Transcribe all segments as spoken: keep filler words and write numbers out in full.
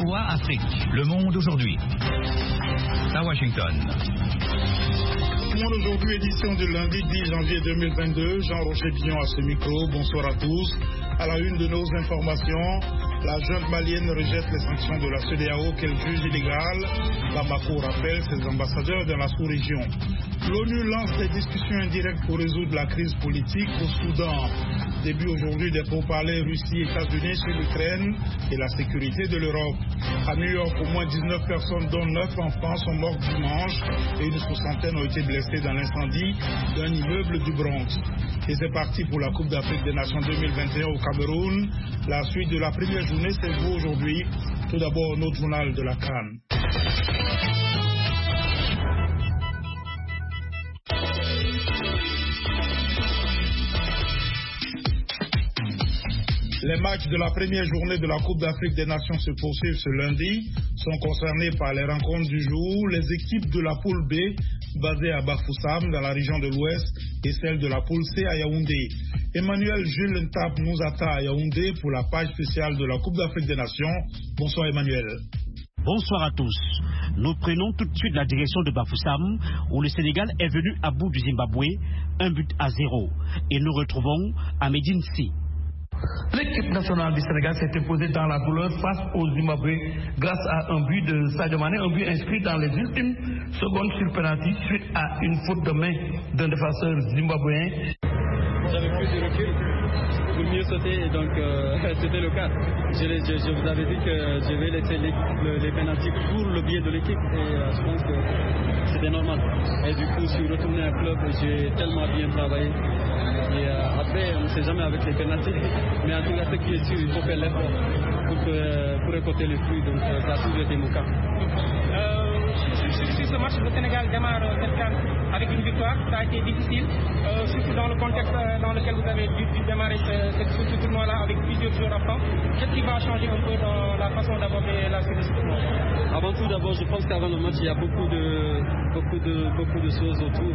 V O A Afrique. Le Monde aujourd'hui. À Washington. Le Monde aujourd'hui, édition du lundi dix janvier deux mille vingt-deux. Jean-Roger Billon à ce micro. Bonsoir à tous. À la une de nos informations, la junte malienne rejette les sanctions de la C E D E A O qu'elle juge illégales. Bamako rappelle ses ambassadeurs dans la sous-région. L'ONU lance des discussions indirectes pour résoudre la crise politique au Soudan. Début aujourd'hui des pourparlers Russie et États-Unis sur l'Ukraine et la sécurité de l'Europe. À New York, au moins dix-neuf personnes, dont neuf enfants, sont mortes dimanche et une soixantaine ont été blessées dans l'incendie d'un immeuble du Bronx. Et c'est parti pour la Coupe d'Afrique des Nations deux mille vingt et un au Cameroun. La suite de la première journée, c'est vous aujourd'hui. Tout d'abord, notre journal de la CAN. Les matchs de la première journée de la Coupe d'Afrique des Nations se poursuivent ce lundi. Sont concernés par les rencontres du jour les équipes de la poule B basée à Bafoussam dans la région de l'Ouest et celle de la poule C à Yaoundé. Emmanuel Jules Ntap nous attend à Yaoundé pour la page spéciale de la Coupe d'Afrique des Nations. Bonsoir Emmanuel. Bonsoir à tous. Nous prenons tout de suite la direction de Bafoussam où le Sénégal est venu à bout du Zimbabwe, un but à zéro. Et nous retrouvons Ahmedine Si. L'équipe nationale du Sénégal s'est imposée dans la douleur face au Zimbabwe grâce à un but de Sadio Mané, un but inscrit dans les ultimes secondes sur penalty suite à une faute de main d'un défenseur zimbabwéen. J'avais plus de recul pour mieux sauter et donc euh, c'était le cas. Je, je, je vous avais dit que je vais laisser les, le, les pénaltys pour le biais de l'équipe et euh, je pense que c'était normal. Et du coup, je suis retourné à club et j'ai tellement bien travaillé. Et euh, après, on ne sait jamais avec les pénaltys, mais en tout cas, ce qui est sûr, il faut faire l'effort pour, euh, pour récolter les fruits. Donc euh, ça a toujours été mon cas. Euh, sur, sur, sur ce match, le Sénégal démarre cette CAN avec une victoire. Ça a été difficile, euh, surtout dans le contexte dans lequel vous avez dû, dû démarrer ce, ce, ce tournoi-là avec plusieurs joueurs absents. Qu'est-ce qui va changer un peu dans la façon d'aborder la suite de ce tournoi? Avant tout, d'abord, je pense qu'avant le match, il y a beaucoup de, beaucoup de, beaucoup de choses autour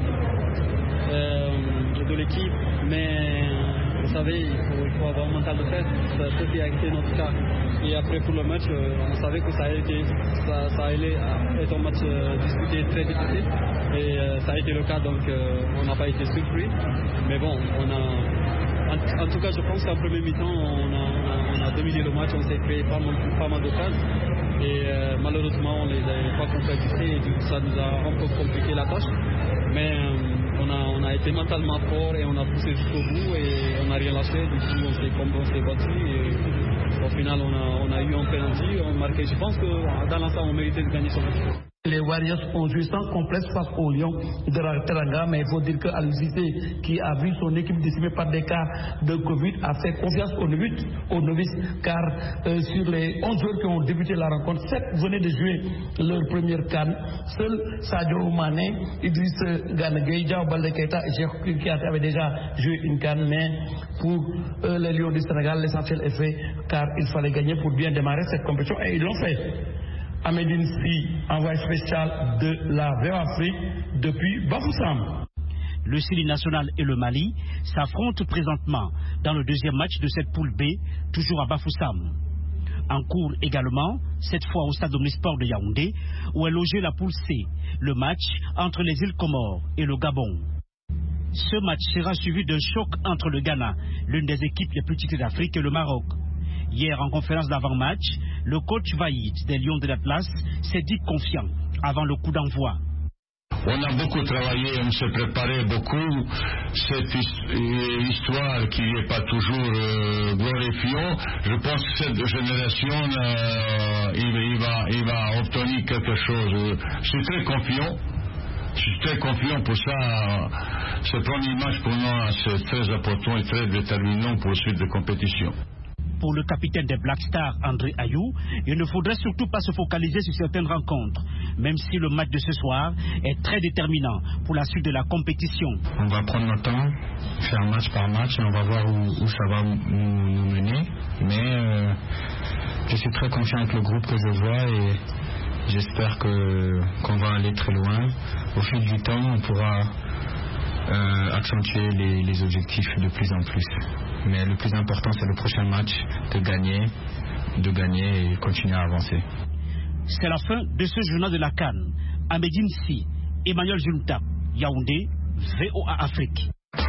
euh, de l'équipe, mais vous savez, il faut, il faut avoir un mental de fête. C'est ce qui a été notre cas. Et après, pour le match, on savait que ça, a été, ça, ça allait être un match euh, disputé très difficile. Et euh, ça a été le cas, donc euh, on n'a pas été surpris. Mais bon, on a, en, en tout cas, je pense qu'en premier mi-temps, on a, on, a, on a dominé le match, on s'est créé pas mal, pas mal d'occasions. Et euh, malheureusement, on ne les avait pas concrétisés et du coup, ça nous a un peu compliqué la tâche. Mais euh, on, a, on a été mentalement fort et on a poussé jusqu'au bout et on n'a rien lâché. Du coup, on s'est, on s'est battu et au final, on a, on a eu un penalty, on a marqué. Je pense que dans l'ensemble, on méritait de gagner ce match. Les Warriors ont joué sans complexe face aux Lions de la Teranga, mais il faut dire que Aliou Cissé, qui a vu son équipe décimée par des cas de Covid, a fait confiance aux novices, aux novices car euh, sur les onze joueurs qui ont débuté la rencontre, sept venaient de jouer leur première CAN. Seul Sadio Mané, Idriss Gana Gueye, Diao Baldé Keita et Cheikh Kouyaté avaient déjà joué une CAN, mais pour euh, les Lions du Sénégal, l'essentiel est fait car il fallait gagner pour bien démarrer cette compétition et ils l'ont fait. Ahmedine Si, envoyé spécial de la V O A Afrique depuis Bafoussam. Le Série national et le Mali s'affrontent présentement dans le deuxième match de cette poule B, toujours à Bafoussam. En cours également, cette fois au stade omnisport de Yaoundé, où est logée la poule C, le match entre les îles Comores et le Gabon. Ce match sera suivi d'un choc entre le Ghana, l'une des équipes les plus titrées d'Afrique, et le Maroc. Hier, en conférence d'avant-match, le coach Vaïd des Lions de l'Atlas s'est dit confiant avant le coup d'envoi. On a beaucoup travaillé, on s'est préparé beaucoup. Cette histoire qui n'est pas toujours euh, glorifiante, je pense que cette génération, euh, il, il, va, il va obtenir quelque chose. Je suis très confiant. Je suis très confiant pour ça. Ce premier match pour nous, c'est très important et très déterminant pour la suite de compétition. Pour le capitaine des Black Stars, André Ayou, il ne faudrait surtout pas se focaliser sur certaines rencontres, même si le match de ce soir est très déterminant pour la suite de la compétition. On va prendre notre temps, faire match par match, et on va voir où, où ça va nous, nous mener. Mais euh, je suis très confiant avec le groupe que je vois et j'espère que, qu'on va aller très loin. Au fil du temps, on pourra euh, accentuer les, les objectifs de plus en plus. Mais le plus important, c'est le prochain match, de gagner de gagner et continuer à avancer. C'est la fin de ce journal de la CAN. À Médine Si, Emmanuel Junta, Yaoundé, V O A Afrique.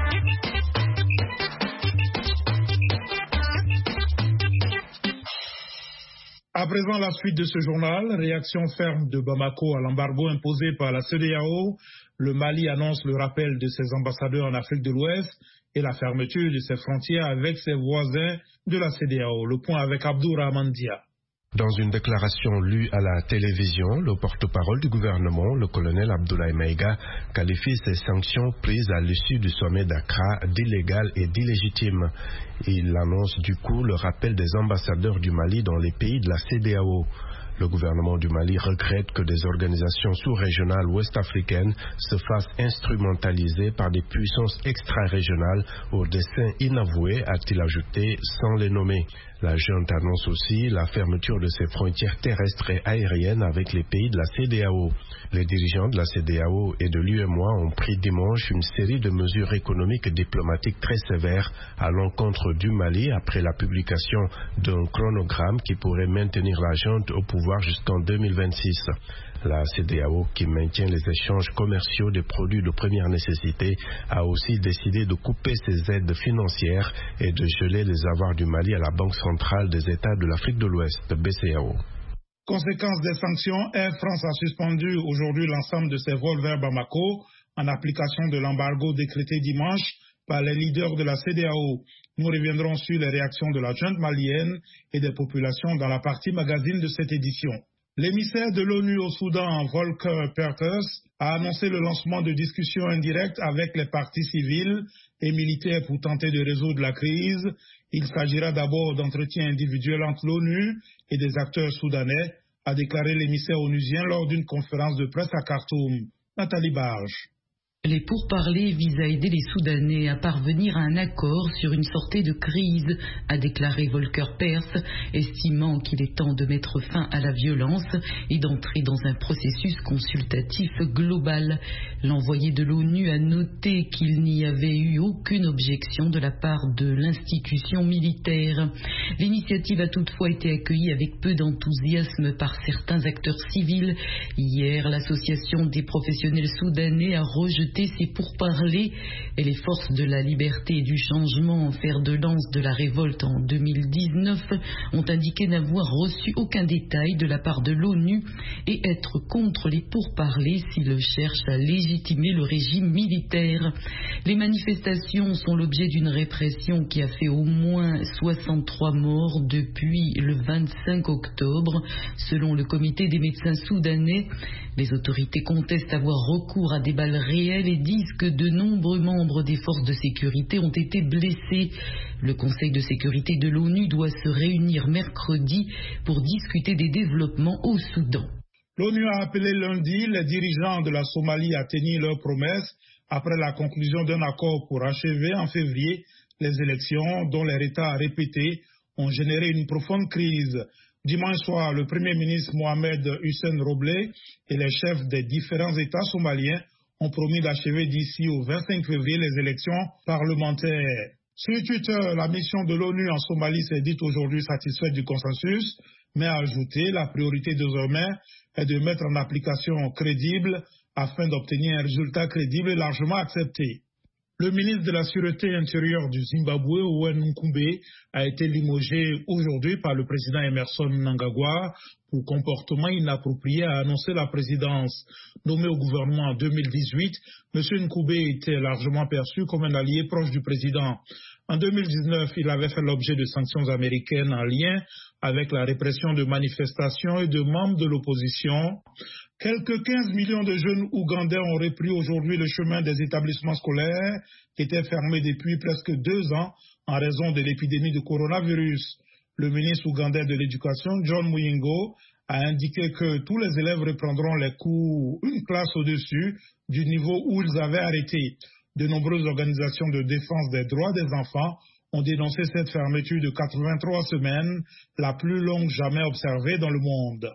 À présent, la suite de ce journal, réaction ferme de Bamako à l'embargo imposé par la C E D E A O. Le Mali annonce le rappel de ses ambassadeurs en Afrique de l'Ouest et la fermeture de ses frontières avec ses voisins de la C E D E A O. Le point avec Abdourahmane Dia. Dans une déclaration lue à la télévision, le porte-parole du gouvernement, le colonel Abdoulaye Maïga, qualifie ces sanctions prises à l'issue du sommet d'Accra d'illégales et d'illégitimes. Il annonce du coup le rappel des ambassadeurs du Mali dans les pays de la C E D E A O. Le gouvernement du Mali regrette que des organisations sous-régionales ouest-africaines se fassent instrumentaliser par des puissances extra-régionales aux desseins inavoués, a-t-il ajouté, sans les nommer. La junte annonce aussi la fermeture de ses frontières terrestres et aériennes avec les pays de la C E D E A O. Les dirigeants de la C E D E A O et de l'U E M O A ont pris dimanche une série de mesures économiques et diplomatiques très sévères à l'encontre du Mali après la publication d'un chronogramme qui pourrait maintenir la junte au pouvoir jusqu'en deux mille vingt-six. La C E D E A O, qui maintient les échanges commerciaux des produits de première nécessité, a aussi décidé de couper ses aides financières et de geler les avoirs du Mali à la Banque centrale des États de l'Afrique de l'Ouest, B C A O. Conséquence des sanctions, Air France a suspendu aujourd'hui l'ensemble de ses vols vers Bamako en application de l'embargo décrété dimanche par les leaders de la C E D E A O. Nous reviendrons sur les réactions de la junte malienne et des populations dans la partie magazine de cette édition. L'émissaire de l'ONU au Soudan, Volker Perthes, a annoncé le lancement de discussions indirectes avec les partis civils et militaires pour tenter de résoudre la crise. Il s'agira d'abord d'entretiens individuels entre l'ONU et des acteurs soudanais, a déclaré l'émissaire onusien lors d'une conférence de presse à Khartoum. Nathalie Barge. Les pourparlers visent à aider les Soudanais à parvenir à un accord sur une sortie de crise, a déclaré Volker Perthes, estimant qu'il est temps de mettre fin à la violence et d'entrer dans un processus consultatif global. L'envoyé de l'ONU a noté qu'il n'y avait eu aucune objection de la part de l'institution militaire. L'initiative a toutefois été accueillie avec peu d'enthousiasme par certains acteurs civils. Hier, l'association des professionnels soudanais a rejeté ces pourparlers et les forces de la liberté et du changement, fer de lance de la révolte en deux mille dix-neuf, ont indiqué n'avoir reçu aucun détail de la part de l'ONU et être contre les pourparlers s'ils cherchent à légitimer le régime militaire. Les manifestations sont l'objet d'une répression qui a fait au moins soixante-trois morts depuis le vingt-cinq octobre, selon le comité des médecins soudanais. Les autorités contestent avoir recours à des balles réelles et disent que de nombreux membres des forces de sécurité ont été blessés. Le Conseil de sécurité de l'ONU doit se réunir mercredi pour discuter des développements au Soudan. L'ONU a appelé lundi les dirigeants de la Somalie à tenir leurs promesses après la conclusion d'un accord pour achever en février les élections dont les retards répétés ont généré une profonde crise. Dimanche soir, le Premier ministre Mohamed Hussein Roble et les chefs des différents États somaliens ont promis d'achever d'ici au vingt-cinq février les élections parlementaires. Sur Twitter, la mission de l'ONU en Somalie s'est dite aujourd'hui satisfaite du consensus, mais a ajouté la priorité désormais est de mettre en application crédible afin d'obtenir un résultat crédible et largement accepté. Le ministre de la Sûreté intérieure du Zimbabwe, Owen Nkumbe, a été limogé aujourd'hui par le président Emerson Mnangagwa pour comportement inapproprié, a annoncé la présidence. Nommé au gouvernement en deux mille dix-huit, M. Nkumbe était largement perçu comme un allié proche du président. En deux mille dix-neuf, il avait fait l'objet de sanctions américaines en lien avec la répression de manifestations et de membres de l'opposition. Quelques quinze millions de jeunes Ougandais ont repris aujourd'hui le chemin des établissements scolaires qui étaient fermés depuis presque deux ans en raison de l'épidémie de coronavirus. Le ministre ougandais de l'Éducation, John Muyingo, a indiqué que tous les élèves reprendront les cours une classe au-dessus du niveau où ils avaient arrêté. De nombreuses organisations de défense des droits des enfants ont dénoncé cette fermeture de quatre-vingt-trois semaines, la plus longue jamais observée dans le monde.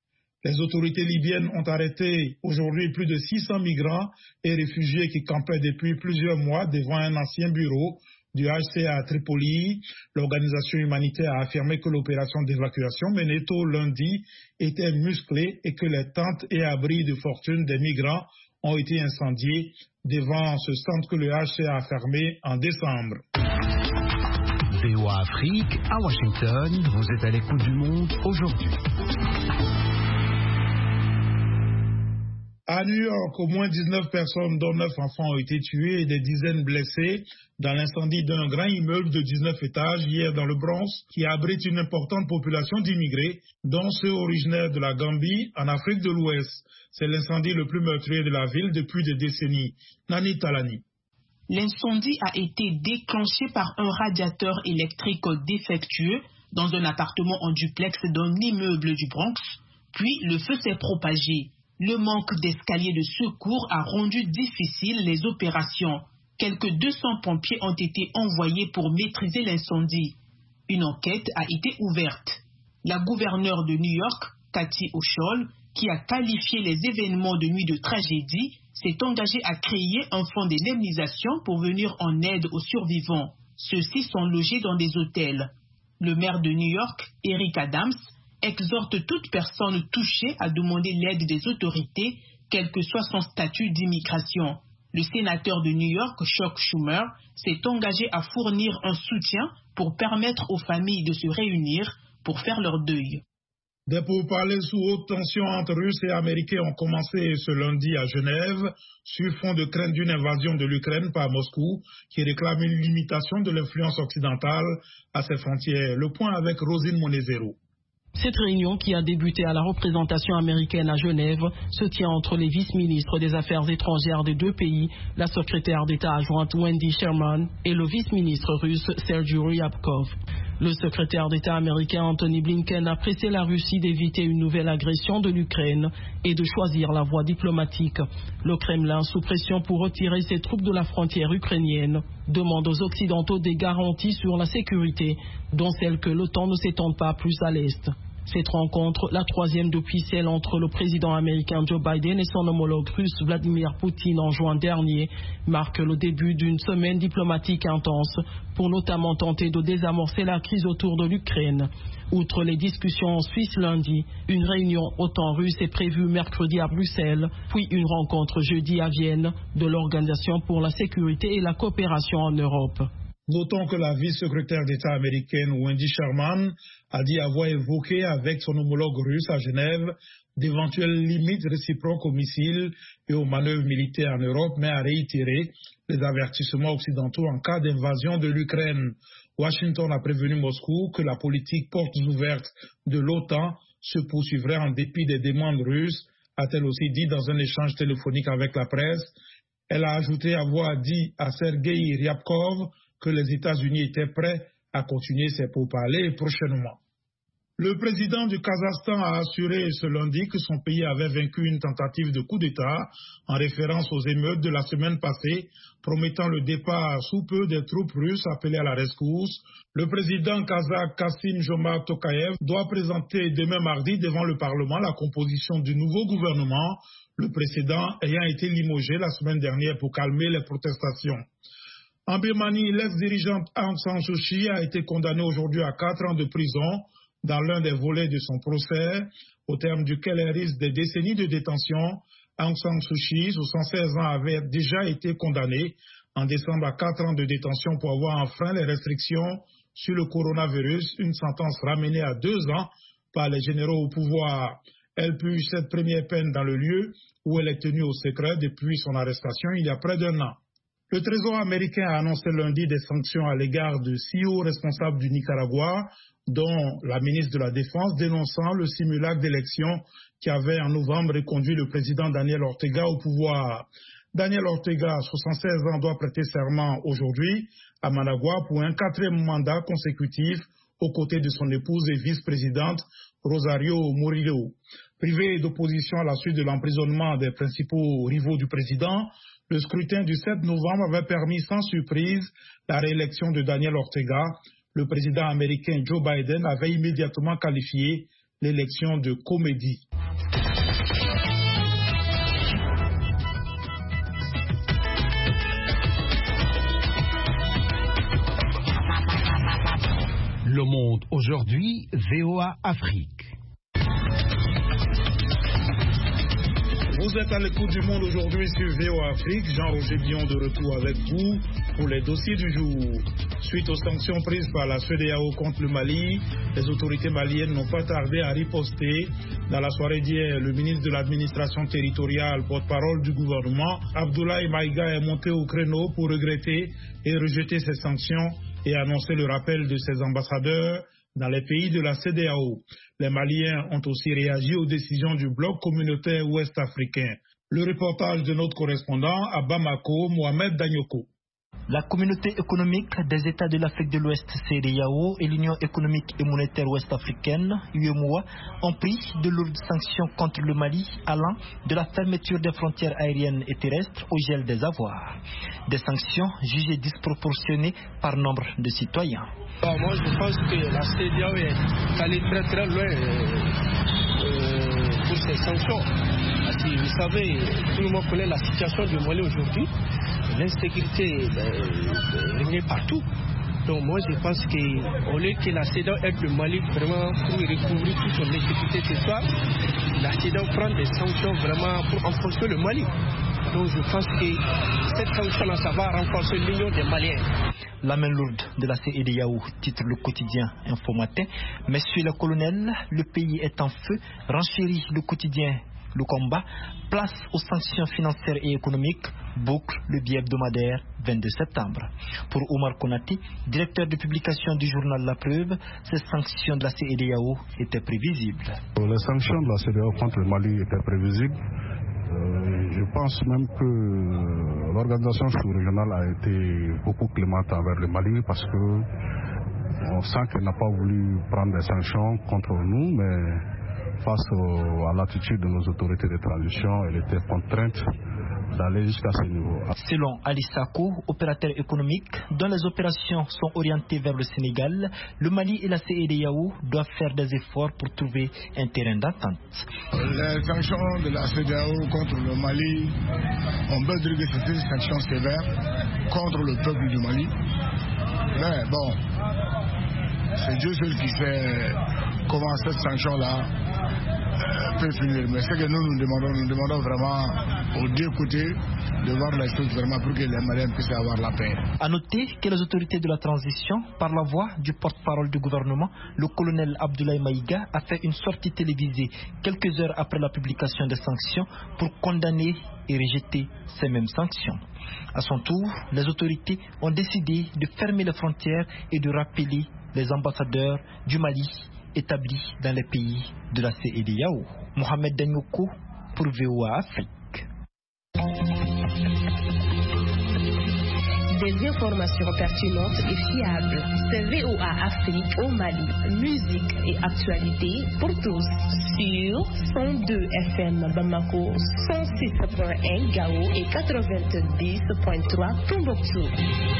Les autorités libyennes ont arrêté aujourd'hui plus de six cents migrants et réfugiés qui campaient depuis plusieurs mois devant un ancien bureau du H C R à Tripoli. L'organisation humanitaire a affirmé que l'opération d'évacuation menée tôt lundi était musclée et que les tentes et abris de fortune des migrants ont été incendiés devant ce centre que le H C R a fermé en décembre. V O A Afrique, à Washington, vous êtes à l'écoute du monde aujourd'hui. À New York, au moins dix-neuf personnes, dont neuf enfants, ont été tuées et des dizaines blessées dans l'incendie d'un grand immeuble de dix-neuf étages hier dans le Bronx, qui abrite une importante population d'immigrés, dont ceux originaires de la Gambie, en Afrique de l'Ouest. C'est l'incendie le plus meurtrier de la ville depuis des décennies. Nani Talani. L'incendie a été déclenché par un radiateur électrique défectueux dans un appartement en duplex d'un immeuble du Bronx, puis le feu s'est propagé. Le manque d'escaliers de secours a rendu difficiles les opérations. Quelques deux cents pompiers ont été envoyés pour maîtriser l'incendie. Une enquête a été ouverte. La gouverneure de New York, Kathy Hochul, qui a qualifié les événements de nuit de tragédie, s'est engagée à créer un fonds d'indemnisation pour venir en aide aux survivants. Ceux-ci sont logés dans des hôtels. Le maire de New York, Eric Adams, exhorte toute personne touchée à demander l'aide des autorités, quel que soit son statut d'immigration. Le sénateur de New York, Chuck Schumer, s'est engagé à fournir un soutien pour permettre aux familles de se réunir pour faire leur deuil. Des pourparlers sous haute tension entre Russes et Américains ont commencé ce lundi à Genève, sur fond de crainte d'une invasion de l'Ukraine par Moscou, qui réclame une limitation de l'influence occidentale à ses frontières. Le point avec Rosine Monezero. Cette réunion, qui a débuté à la représentation américaine à Genève, se tient entre les vice-ministres des Affaires étrangères des deux pays, la secrétaire d'État adjointe Wendy Sherman et le vice-ministre russe Sergei Ryabkov. Le secrétaire d'État américain Anthony Blinken a pressé la Russie d'éviter une nouvelle agression de l'Ukraine et de choisir la voie diplomatique. Le Kremlin, sous pression pour retirer ses troupes de la frontière ukrainienne, demande aux Occidentaux des garanties sur la sécurité, dont celle que l'OTAN ne s'étende pas plus à l'Est. Cette rencontre, la troisième depuis celle entre le président américain Joe Biden et son homologue russe Vladimir Poutine en juin dernier, marque le début d'une semaine diplomatique intense pour notamment tenter de désamorcer la crise autour de l'Ukraine. Outre les discussions en Suisse lundi, une réunion OTAN-russe est prévue mercredi à Bruxelles, puis une rencontre jeudi à Vienne de l'Organisation pour la sécurité et la coopération en Europe. Notons que la vice-secrétaire d'État américaine Wendy Sherman a dit avoir évoqué avec son homologue russe à Genève d'éventuelles limites réciproques aux missiles et aux manœuvres militaires en Europe, mais a réitéré les avertissements occidentaux en cas d'invasion de l'Ukraine. Washington a prévenu Moscou que la politique portes ouvertes de l'OTAN se poursuivrait en dépit des demandes russes, a-t-elle aussi dit dans un échange téléphonique avec la presse. Elle a ajouté avoir dit à Sergei Ryabkov que les États-Unis étaient prêts à continuer ces pourparlers prochainement. Le président du Kazakhstan a assuré ce lundi que son pays avait vaincu une tentative de coup d'État en référence aux émeutes de la semaine passée, promettant le départ sous peu des troupes russes appelées à la rescousse. Le président kazakh Kassym-Jomart Tokayev doit présenter demain mardi devant le Parlement la composition du nouveau gouvernement, le précédent ayant été limogé la semaine dernière pour calmer les protestations. En Birmanie, l'ex-dirigeante Aung San Suu Kyi a été condamnée aujourd'hui à quatre ans de prison dans l'un des volets de son procès, au terme duquel elle risque des décennies de détention. Aung San Suu Kyi, soixante-seize ans, avait déjà été condamnée en décembre à quatre ans de détention pour avoir enfreint les restrictions sur le coronavirus, une sentence ramenée à deux ans par les généraux au pouvoir. Elle purge cette première peine dans le lieu où elle est tenue au secret depuis son arrestation il y a près d'un an. Le Trésor américain a annoncé lundi des sanctions à l'égard de six hauts responsables du Nicaragua, dont la ministre de la Défense, dénonçant le simulacre d'élection qui avait en novembre reconduit le président Daniel Ortega au pouvoir. Daniel Ortega, soixante-seize ans, doit prêter serment aujourd'hui à Managua pour un quatrième mandat consécutif aux côtés de son épouse et vice-présidente Rosario Murillo. Privé d'opposition à la suite de l'emprisonnement des principaux rivaux du président, le scrutin du sept novembre avait permis sans surprise la réélection de Daniel Ortega. Le président américain Joe Biden avait immédiatement qualifié l'élection de comédie. Le Monde aujourd'hui, V O A Afrique. Vous êtes à l'écoute du Monde aujourd'hui sur V O A Afrique. Jean-Roger Bion de retour avec vous pour les dossiers du jour. Suite aux sanctions prises par la C E D E A O contre le Mali, les autorités maliennes n'ont pas tardé à riposter. Dans la soirée d'hier, le ministre de l'administration territoriale, porte-parole du gouvernement, Abdoulaye Maïga, est monté au créneau pour regretter et rejeter ces sanctions et annoncer le rappel de ses ambassadeurs dans les pays de la C E D E A O. Les Maliens ont aussi réagi aux décisions du bloc communautaire ouest-africain. Le reportage de notre correspondant à Bamako, Mohamed Danyoko. La communauté économique des États de l'Afrique de l'Ouest, C E D E A O, et l'Union économique et monétaire ouest-africaine, U E M O A, ont pris de lourdes sanctions contre le Mali, allant de la fermeture des frontières aériennes et terrestres au gel des avoirs. Des sanctions jugées disproportionnées par nombre de citoyens. Alors moi, je pense que la C E D E A O est allée très très loin euh, euh, pour ces sanctions. Parce que vous savez, tout le monde connaît la situation du Mali aujourd'hui. L'insécurité euh, règne partout. Donc moi je pense qu'au lieu que la C E D E A O aide le Mali vraiment pour recouvrir toute son insécurité ce soir, la C E D E A O prend des sanctions vraiment pour enfoncer le Mali. Donc je pense que cette sanction-là, ça va renforcer l'union des Maliens. La main lourde de la C E D E A O, titre le quotidien Info Matin. Messieurs les colonels, le pays est en feu, renchérit le quotidien Le Combat, place aux sanctions financières et économiques, boucle le billet hebdomadaire vingt-deux septembre. Pour Omar Konati, directeur de publication du journal La Preuve, ces sanctions de la C E D E A O étaient prévisibles. Les sanctions de la C E D E A O contre le Mali étaient prévisibles. Euh, je pense même que l'organisation sous-régionale a été beaucoup clémente envers le Mali parce que on sent qu'elle n'a pas voulu prendre des sanctions contre nous, mais face au, à l'attitude de nos autorités de transition, elle était contrainte d'aller jusqu'à ce niveau. Selon Ali Sako, opérateur économique, dont les opérations sont orientées vers le Sénégal, le Mali et la C E D E A O doivent faire des efforts pour trouver un terrain d'entente. Les sanctions de la C E D E A O contre le Mali, on peut dire que c'est des sanctions sévères contre le peuple du Mali. Mais bon, c'est Dieu seul qui sait comment cette sanction-là peut finir. Mais ce que nous nous demandons, nous demandons vraiment aux deux côtés de voir les choses vraiment pour que les Maliens puissent avoir la paix. A noter que les autorités de la transition, par la voix du porte-parole du gouvernement, le colonel Abdoulaye Maïga, a fait une sortie télévisée quelques heures après la publication des sanctions pour condamner et rejeter ces mêmes sanctions. À son tour, les autorités ont décidé de fermer les frontières et de rappeler les ambassadeurs du Mali établis dans les pays de la C E D E A O. Mohamed Danyoko pour V O A Afrique. Des informations pertinentes et fiables. C'est V O A Afrique au Mali. Musique et actualité pour tous sur cent deux F M Bamako, cent six point un Gao et quatre-vingt-dix point trois Tombouctou.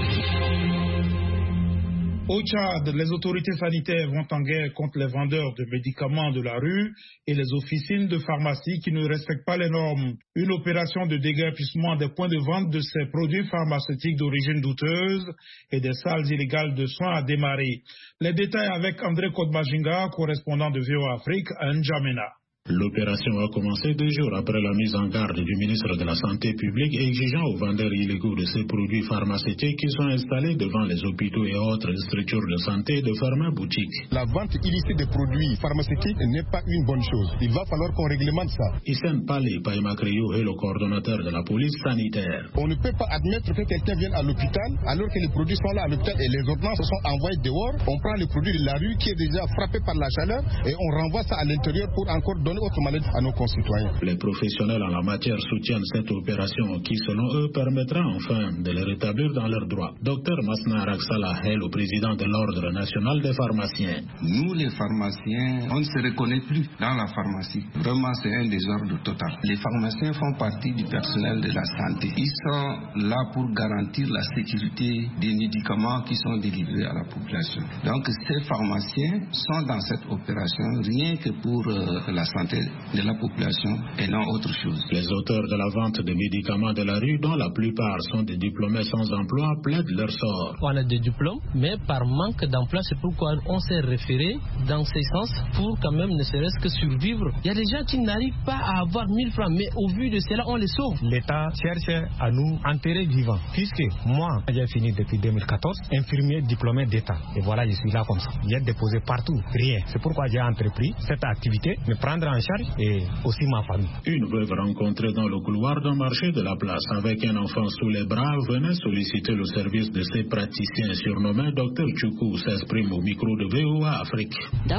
Au Tchad, les autorités sanitaires vont en guerre contre les vendeurs de médicaments de la rue et les officines de pharmacie qui ne respectent pas les normes. Une opération de déguerpissement des points de vente de ces produits pharmaceutiques d'origine douteuse et des salles illégales de soins a démarré. Les détails avec André Kodmajinga, correspondant de V O A Afrique à N'Djamena. L'opération a commencé deux jours après la mise en garde du ministre de la Santé publique exigeant aux vendeurs illégaux de ces produits pharmaceutiques qui sont installés devant les hôpitaux et autres structures de santé de fermer boutique. La vente illicite des produits pharmaceutiques n'est pas une bonne chose. Il va falloir qu'on réglemente ça. Issem Pali Paimakrio est le coordonnateur de la police sanitaire. On ne peut pas admettre que quelqu'un vienne à l'hôpital alors que les produits sont là à l'hôpital et les ordonnances sont envoyées dehors. On prend les produits de la rue qui est déjà frappé par la chaleur et on renvoie ça à l'intérieur pour encore donner autre maladie à nos concitoyens. Les professionnels en la matière soutiennent cette opération qui, selon eux, permettra enfin de les rétablir dans leurs droits. Docteur Masna Raksala est le président de l'Ordre national des pharmaciens. Nous, les pharmaciens, on ne se reconnaît plus dans la pharmacie. Vraiment, c'est un désordre total. Les pharmaciens font partie du personnel de la santé. Ils sont là pour garantir la sécurité des médicaments qui sont délivrés à la population. Donc, ces pharmaciens sont dans cette opération rien que pour euh, la santé santé de la population et non autre chose. Les auteurs de la vente de médicaments de la rue, dont la plupart sont des diplômés sans emploi, plaident leur sort. On a des diplômes, mais par manque d'emploi, c'est pourquoi on s'est référé dans ces sens pour quand même ne serait-ce que survivre. Il y a des gens qui n'arrivent pas à avoir mille francs, mais au vu de cela, on les sauve. L'État cherche à nous enterrer vivants, puisque moi, j'ai fini depuis deux mille quatorze, infirmier diplômé d'État. Et voilà, je suis là comme ça. J'ai déposé partout, rien. C'est pourquoi j'ai entrepris cette activité, me prendre en charge et aussi ma famille. Une veuve rencontrée dans le couloir d'un marché de la place avec un enfant sous les bras venait solliciter le service de ses praticiens surnommés Docteur Tchoukou, s'exprime au micro de V O A Afrique.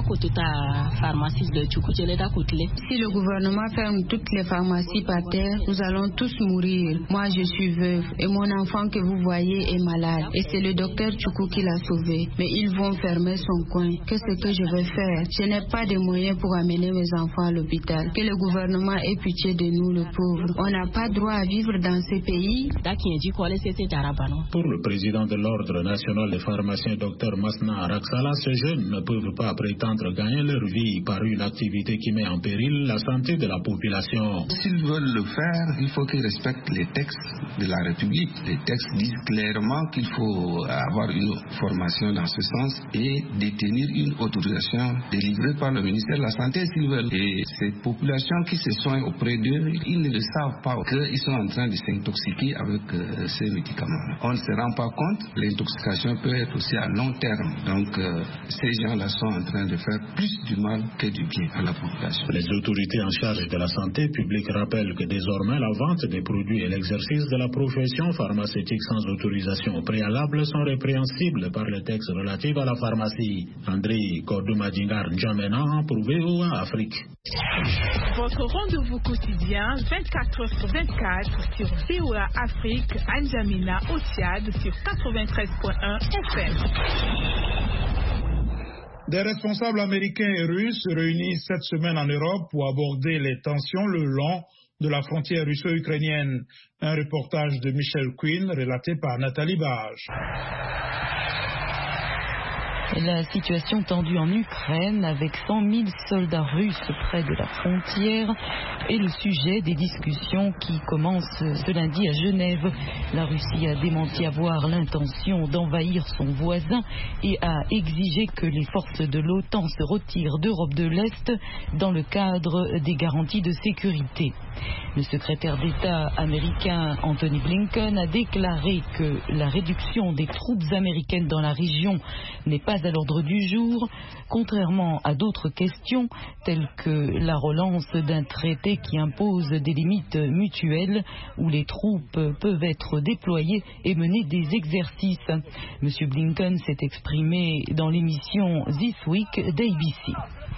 Si le gouvernement ferme toutes les pharmacies par terre, nous allons tous mourir. Moi, je suis veuve et mon enfant que vous voyez est malade. Et c'est le docteur Tchoukou qui l'a sauvé. Mais ils vont fermer son coin. Qu'est-ce que je vais faire? Je n'ai pas de moyens pour amener mes enfants à l'hôpital. Que le gouvernement ait pitié de nous, le pauvre. On n'a pas droit à vivre dans ces pays. Pour le président de l'Ordre national des pharmaciens, Dr Masna Raksala, ces jeunes ne peuvent pas prétendre gagner leur vie par une activité qui met en péril la santé de la population. S'ils veulent le faire, il faut qu'ils respectent les textes de la République. Les textes disent clairement qu'il faut avoir une formation dans ce sens et détenir une autorisation délivrée par le ministère de la Santé s'ils veulent. Et ces populations qui se soignent auprès d'eux, ils ne le savent pas qu'ils sont en train de s'intoxiquer avec euh, ces médicaments. On ne se rend pas compte, l'intoxication peut être aussi à long terme. Donc euh, ces gens-là sont en train de faire plus du mal que du bien à la population. Les autorités en charge de la santé publique rappellent que désormais la vente des produits et l'exercice de la profession pharmaceutique sans autorisation préalable sont répréhensibles par les textes relatifs à la pharmacie. André Kordumadingar Djamena pour V O A Afrique. Votre rendez-vous quotidien vingt-quatre heures sur vingt-quatre sur V O A Afrique, N'Djamena au Tchad sur quatre-vingt-treize point un F M. Des responsables américains et russes se réunissent cette semaine en Europe pour aborder les tensions le long de la frontière russo-ukrainienne. Un reportage de Michel Quinn relaté par Nathalie Bage. La situation tendue en Ukraine avec cent mille soldats russes près de la frontière est le sujet des discussions qui commencent ce lundi à Genève. La Russie a démenti avoir l'intention d'envahir son voisin et a exigé que les forces de l'OTAN se retirent d'Europe de l'Est dans le cadre des garanties de sécurité. Le secrétaire d'État américain Anthony Blinken a déclaré que la réduction des troupes américaines dans la région n'est pas à l'ordre du jour, contrairement à d'autres questions telles que la relance d'un traité qui impose des limites mutuelles où les troupes peuvent être déployées et mener des exercices. M. Blinken s'est exprimé dans l'émission This Week d'A B C.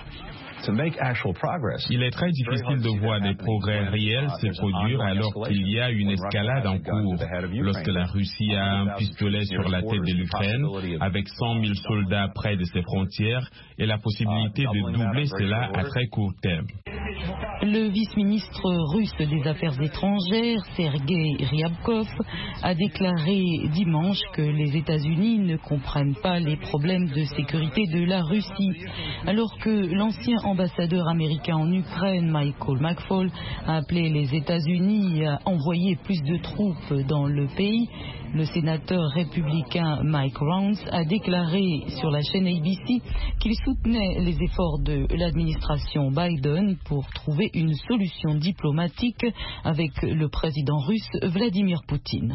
Il est très difficile de voir des progrès réels se produire alors qu'il y a une escalade en cours. Lorsque la Russie a un pistolet sur la tête de l'Ukraine, avec cent mille soldats près de ses frontières, et la possibilité de doubler cela à très court terme. Le vice-ministre russe des Affaires étrangères, Sergei Ryabkov, a déclaré dimanche que les États-Unis ne comprennent pas les problèmes de sécurité de la Russie, alors que l'ancien ambassadeur américain en Ukraine, Michael McFaul, a appelé les États-Unis à envoyer plus de troupes dans le pays. Le sénateur républicain Mike Rounds a déclaré sur la chaîne A B C qu'il soutenait les efforts de l'administration Biden pour trouver une solution diplomatique avec le président russe Vladimir Poutine.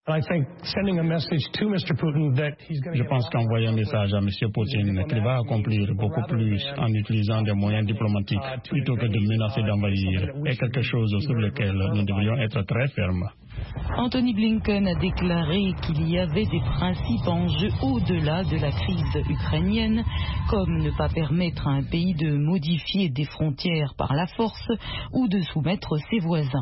Je pense qu'envoyer un message à M. Poutine qu'il va accomplir beaucoup plus en utilisant des moyens diplomatiques plutôt que de menacer d'envahir est quelque chose sur lequel nous devrions être très fermes. Anthony Blinken a déclaré qu'il y avait des principes en jeu au-delà de la crise ukrainienne, comme ne pas permettre à un pays de modifier des frontières par la force ou de soumettre ses voisins.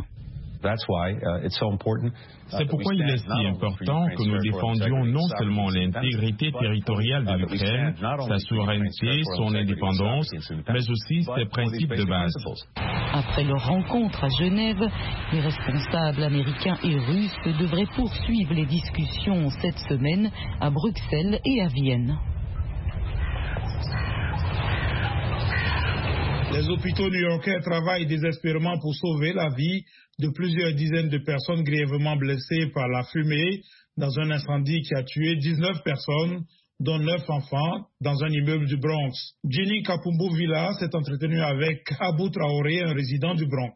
C'est pourquoi il est si important que nous défendions non seulement l'intégrité territoriale de l'Ukraine, sa souveraineté, son indépendance, mais aussi ses principes de base. Après leur rencontre à Genève, les responsables américains et russes devraient poursuivre les discussions cette semaine à Bruxelles et à Vienne. Les hôpitaux new-yorkais travaillent désespérément pour sauver la vie de plusieurs dizaines de personnes grièvement blessées par la fumée dans un incendie qui a tué dix-neuf personnes, dont neuf enfants, dans un immeuble du Bronx. Jenny Kapumbu Villa s'est entretenue avec Abou Traoré, un résident du Bronx.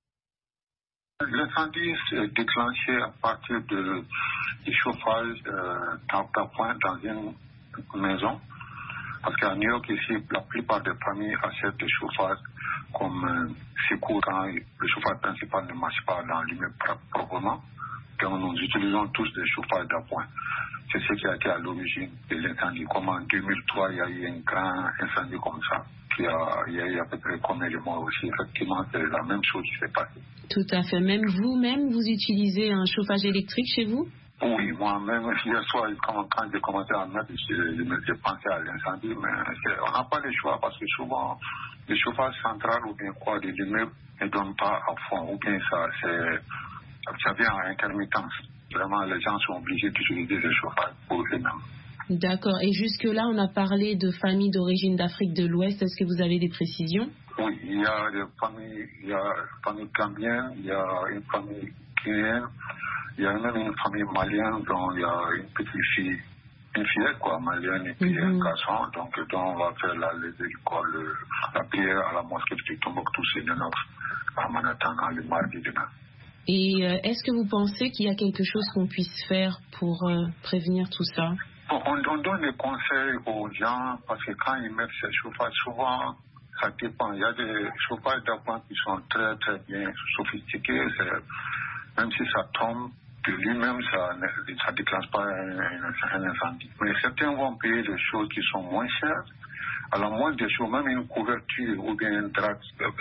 L'incendie s'est déclenché à partir de, du chauffage euh, d'appoint dans une maison. Parce qu'à New York, ici, la plupart des familles achètent des chauffages comme euh, secours quand le chauffage principal ne marche pas dans l'immeuble proprement. Donc nous utilisons tous des chauffages d'appoint. C'est ce qui a été à l'origine de l'incendie. Comme en deux mille trois, il y a eu un grand incendie comme ça. Qui a, il y a eu à peu près combien de morts aussi. Effectivement, c'est la même chose qui s'est passée. Tout à fait. Même vous-même, vous utilisez un chauffage électrique chez vous? Oui, moi-même, hier soir, quand, quand j'ai commencé à mettre, j'ai pensé à l'incendie, mais on n'a pas le choix parce que souvent, le chauffage central ou bien quoi, de l'immeuble ne donne pas à fond, ou bien ça, c'est, ça vient à intermittence. Vraiment, les gens sont obligés d'utiliser le chauffage pour eux-mêmes. D'accord. Et jusque-là, on a parlé de familles d'origine d'Afrique de l'Ouest. Est-ce que vous avez des précisions? Oui, il y a des familles, il y a une famille gambienne, il y a une famille guinéenne. Il y a même une famille malienne dont il y a une petite fille, une fillette quoi, malienne et puis mm-hmm. un garçon. Donc, dont on va faire la, le, le, la prière à la mosquée de Tombouctou, c'est de notre à Manhattan, le mardi demain. Et euh, est-ce que vous pensez qu'il y a quelque chose qu'on puisse faire pour euh, prévenir tout ça? Bon, on, on donne des conseils aux gens parce que quand ils mettent ces chauffages, souvent ça dépend. Il y a des chauffages d'appoint qui sont très très bien sophistiqués. C'est, même si ça tombe de lui-même, ça ne déclenche pas un, un, un incendie. Mais certains vont payer des choses qui sont moins chères. À la moindre des choses, même une couverture ou bien un drap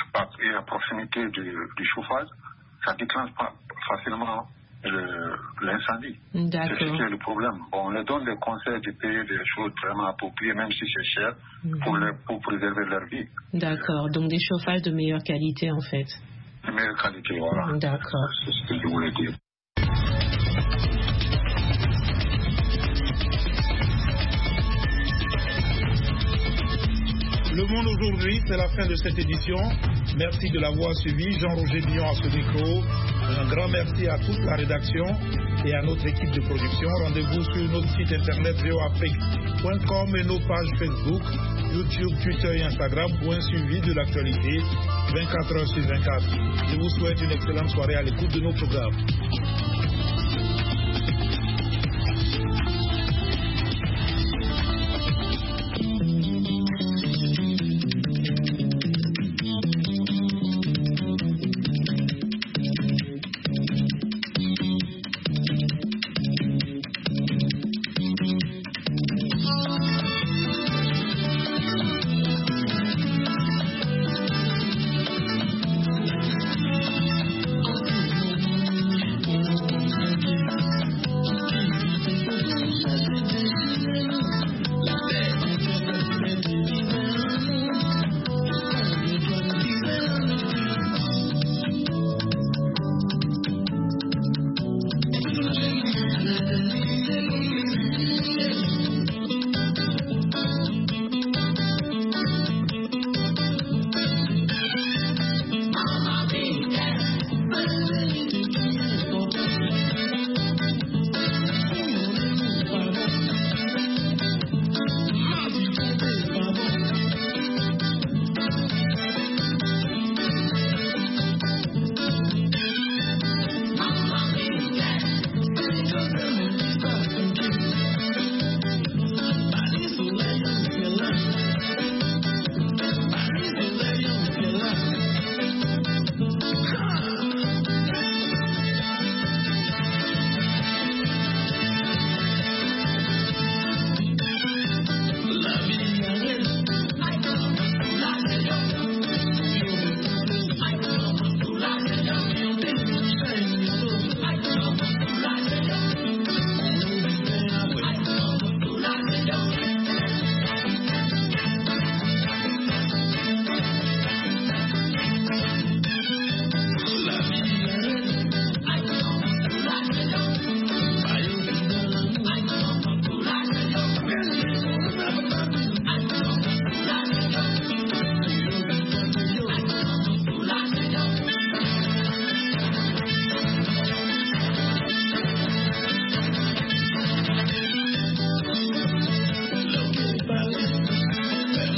à proximité du, du chauffage, ça déclenche pas facilement le, l'incendie. D'accord. C'est ce qui est le problème. Bon, on leur donne des conseils de payer des choses vraiment appropriées, même si c'est cher, mmh. pour, les, pour préserver leur vie. D'accord. Donc des chauffages de meilleure qualité, en fait. De meilleure qualité, voilà. D'accord. C'est ce que je voulais dire. Le Monde aujourd'hui, c'est la fin de cette édition. Merci de l'avoir suivi. Jean-Roger Billon à ce micro. Un grand merci à toute la rédaction et à notre équipe de production. Rendez-vous sur notre site internet v o afrique point com et nos pages Facebook, YouTube, Twitter et Instagram pour un suivi de l'actualité vingt-quatre heures sur vingt-quatre. Je vous souhaite une excellente soirée à l'écoute de nos programmes.